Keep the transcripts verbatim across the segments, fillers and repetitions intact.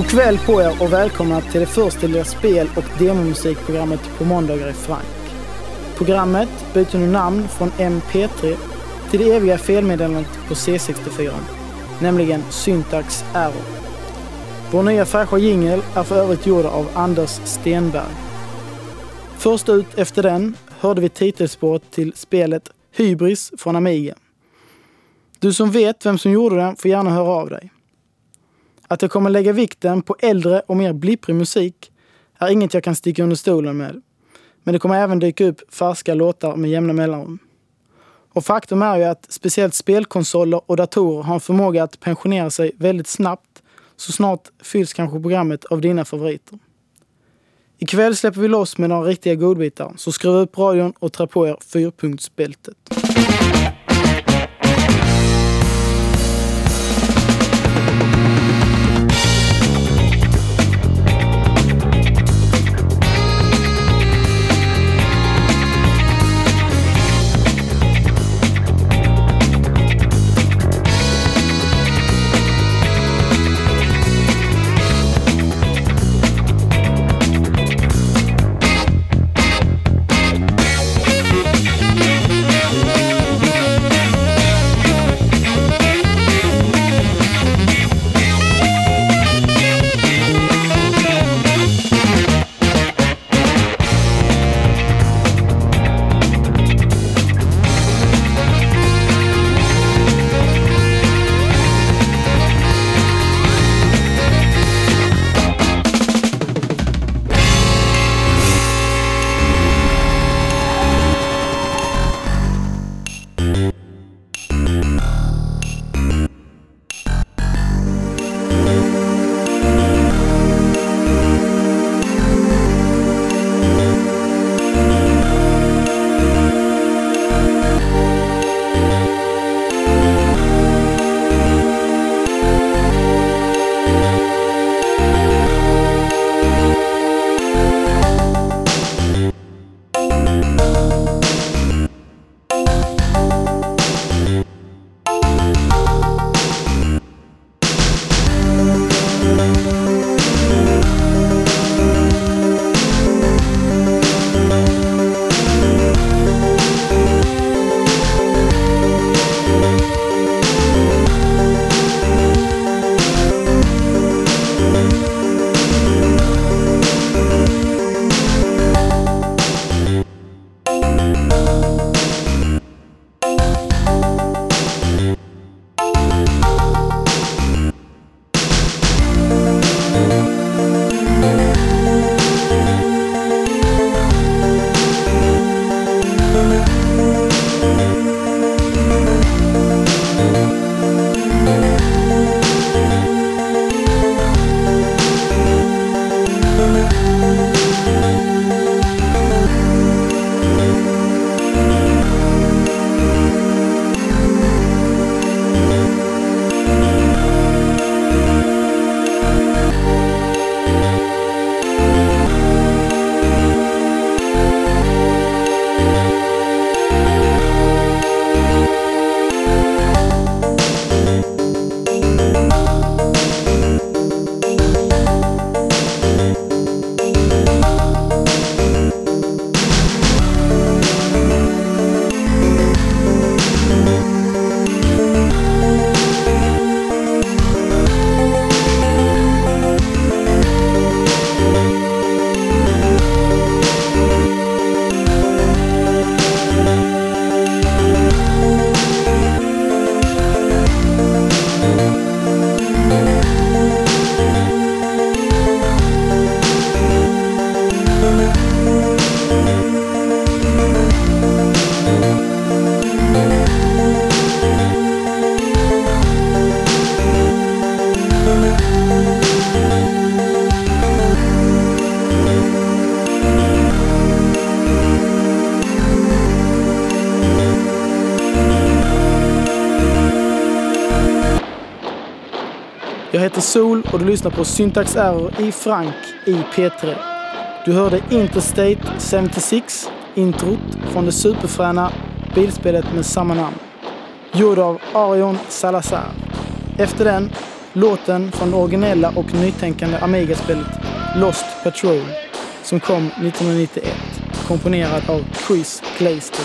God kväll på er och välkomna till det första lilla spel- och demomusikprogrammet på måndagar i Frank. Programmet byter nu namn från M P tre till det eviga felmeddelandet på C sextiofyra, nämligen Syntax Error. Vår nya fräscha jingle är för övrigt gjord av Anders Stenberg. Först ut efter den hörde vi titelspåret till spelet Hybris från Amiga. Du som vet vem som gjorde den får gärna höra av dig. Att jag kommer lägga vikten på äldre och mer blipprig musik är inget jag kan sticka under stolen med. Men det kommer även dyka upp färska låtar med jämna mellanrum. Och faktum är ju att speciellt spelkonsoler och datorer har en förmåga att pensionera sig väldigt snabbt, så snart fylls kanske programmet av dina favoriter. Ikväll släpper vi loss med några riktiga godbitar, så skruva upp radion och trä på er fyrpunktsbältet. Jag heter Sol och du lyssnar på Syntax Error i Frank i P tre. Du hörde Interstate sjuttiosex, introt från det superfräna bilspelet med samma namn. Gjord av Arion Salazar. Efter den Låten från det originella och nytänkande Amiga-spelet Lost Patrol som kom nittonhundranittioett, komponerad av Chris Glaister.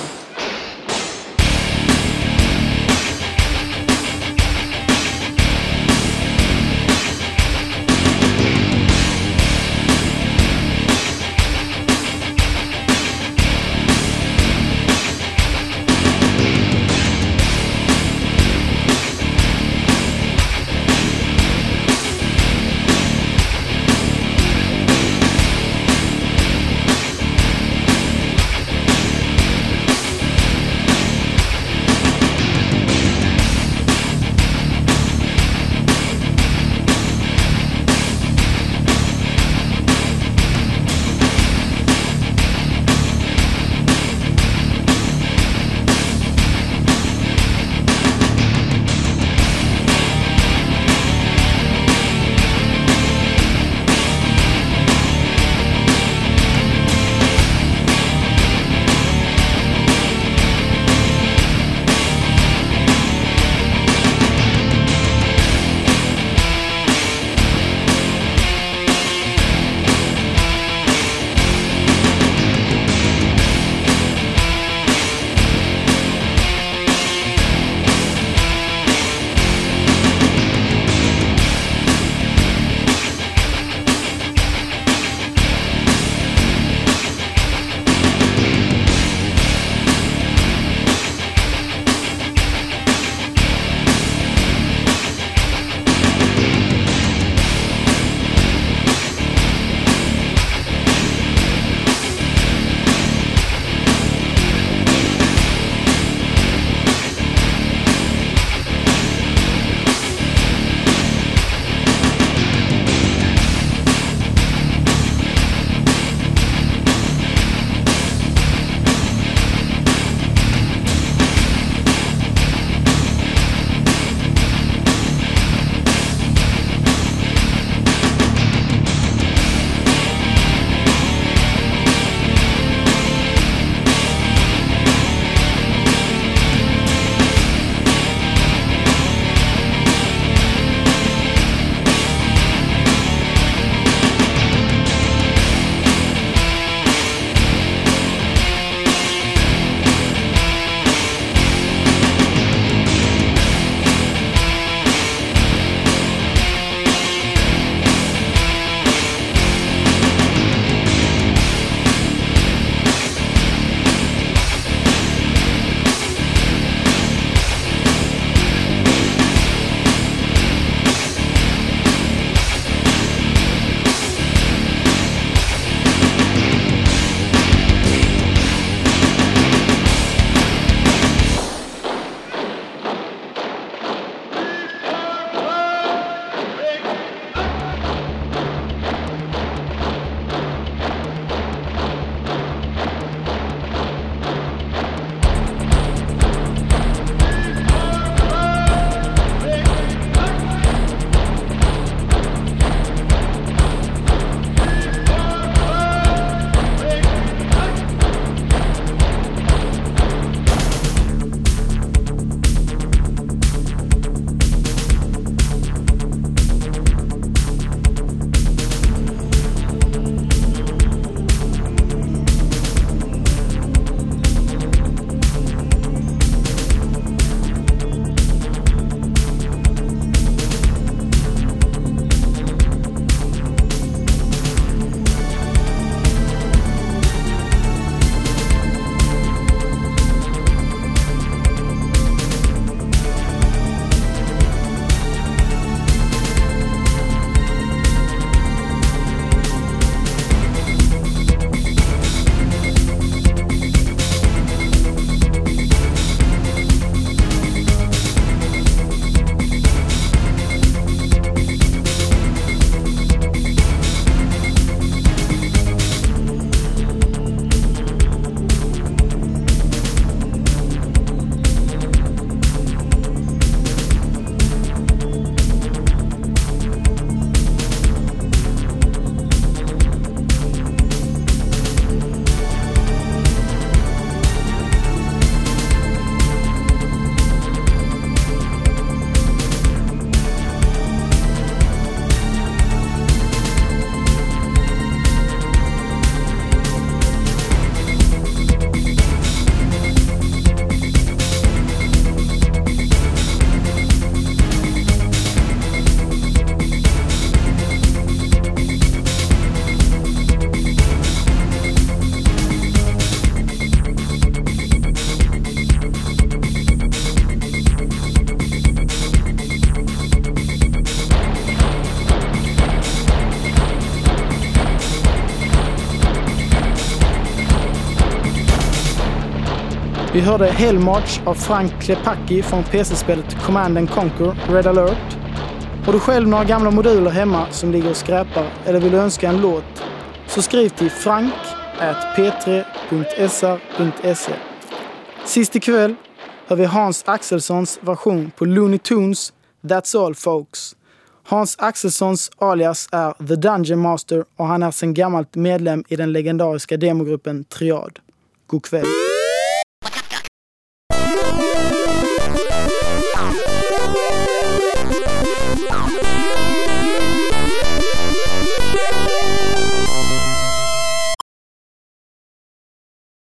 Vi hörde Hellmarch av Frank Klepacki från P C-spelet Command and Conquer Red Alert. Har du själv några gamla moduler hemma som ligger och skräpar eller vill du önska en låt, så skriv till frank at p tre punkt s r punkt se. Sist ikväll hör vi Hans Axelssons version på Looney Tunes That's All Folks. Hans Axelssons alias är The Dungeon Master och han är sedan gammalt medlem i den legendariska demogruppen Triad. God kväll.